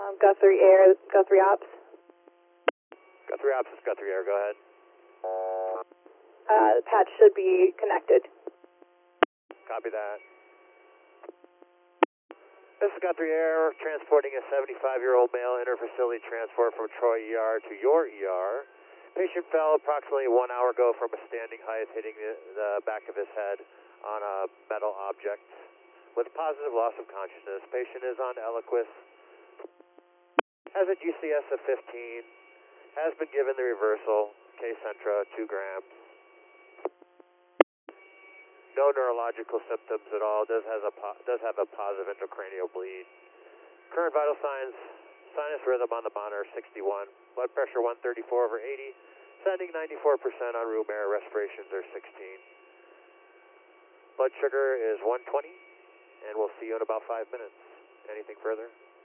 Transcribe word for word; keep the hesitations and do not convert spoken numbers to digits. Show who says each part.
Speaker 1: Um, Guthrie Air, Guthrie Ops.
Speaker 2: Guthrie Ops is Guthrie Air, go ahead.
Speaker 1: Uh, the patch should be connected.
Speaker 2: Copy that. This is Guthrie Air, transporting a seventy-five-year-old male interfacility transport from Troy E R to your E R. Patient fell approximately one hour ago from a standing height, hitting the, the back of his head on a metal object with positive loss of consciousness. Patient is on Eliquis, has a G C S of fifteen, has been given the reversal, K-Centra, two grams. No neurological symptoms at all. Does has a po does have a positive intracranial bleed. Current vital signs: sinus rhythm on the monitor sixty-one, blood pressure one thirty-four over eighty, sending ninety-four percent on room air. Respirations are sixteen. Blood sugar is one twenty, and we'll see you in about five minutes. Anything further?